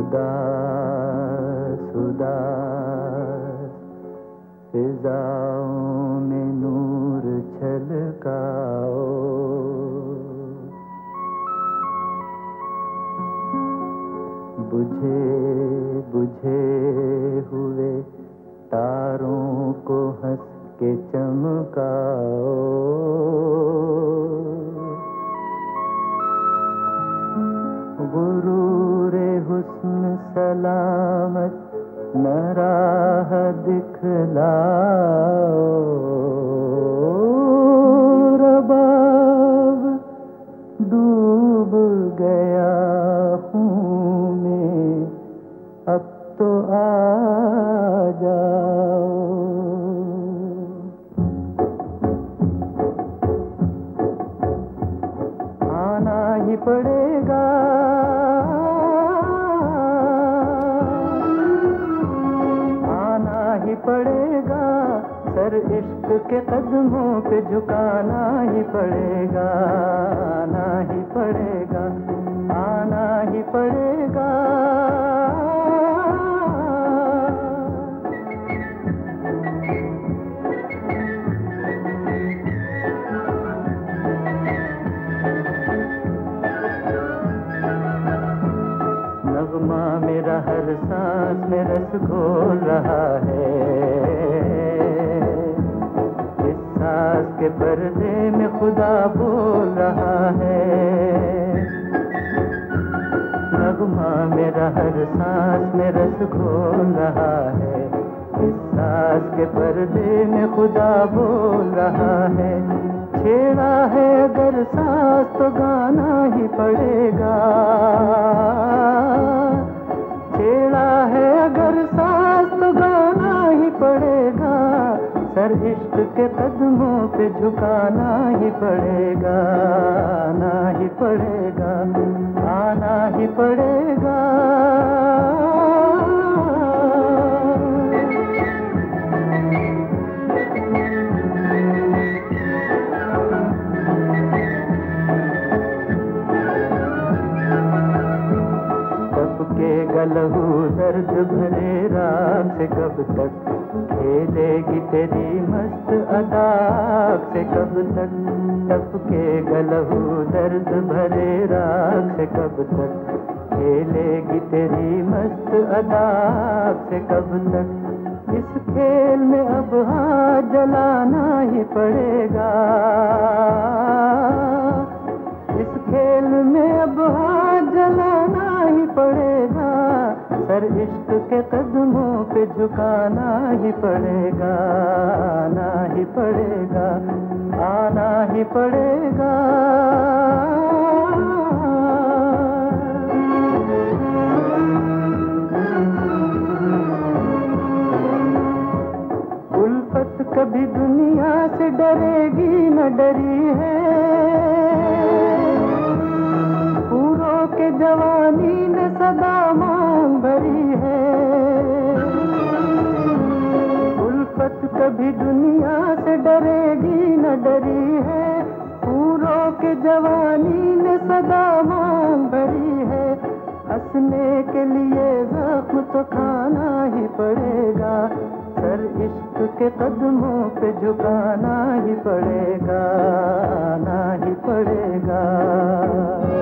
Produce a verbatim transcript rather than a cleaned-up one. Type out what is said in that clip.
उदास उदास फिजाओं में नूर छलकाओ, बुझे बुझे हुए तारों को हंस के चमकाओ, गुरूरे हुस्न सलामत न राह दिखलाओ, रबाब डूब गया हूँ मैं, अब तो आ जाओ। आना ही पड़ेगा, आना ही पड़ेगा, सर इश्क के कदमों पे झुकाना ही पड़ेगा, आना ही पड़ेगा, आना ही पड़ेगा। नगमा मेरा हर सांस में रस घोल रहा है, इस सांस के पर्दे में खुदा बोल रहा है। नगमा मेरा हर सांस में रस घोल रहा है, इस सांस के पर्दे में खुदा बोल रहा है। छेड़ा है अगर सांस तो गाना ही पड़ेगा, छेड़ा है अगर सांस तो गाना ही पड़ेगा, सर इश्क के कदमों पे झुकाना ही पड़ेगा, आना ही पड़ेगा, आना ही पड़ेगा। लहू दर्द भरे राग से कब तक खेलेगी तेरी मस्त अदा से, कब तक टपके गलहू दर्द भरे राग से, कब तक खेलेगी तेरी मस्त अदा से, कब तक इस खेल में अब हाथ जलाना ही पड़ेगा, इस खेल में अब हाथ जलाना ही पड़ेगा, सर इश्क के कदमों पे झुकाना ही पड़ेगा, आना ही पड़ेगा, आना ही पड़ेगा। उल्फत कभी दुनिया से डरेगी न डरी है, पूरों के जवानी ने सदा मांग भरी है। उल्फत कभी दुनिया से डरेगी न डरी है, पूरों के जवानी ने सदा मांग भरी है। हंसने के लिए जख्म तो खाना ही पड़ेगा, सर इश्क के कदमों पे झुकाना ही पड़ेगा, आना ही पड़ेगा।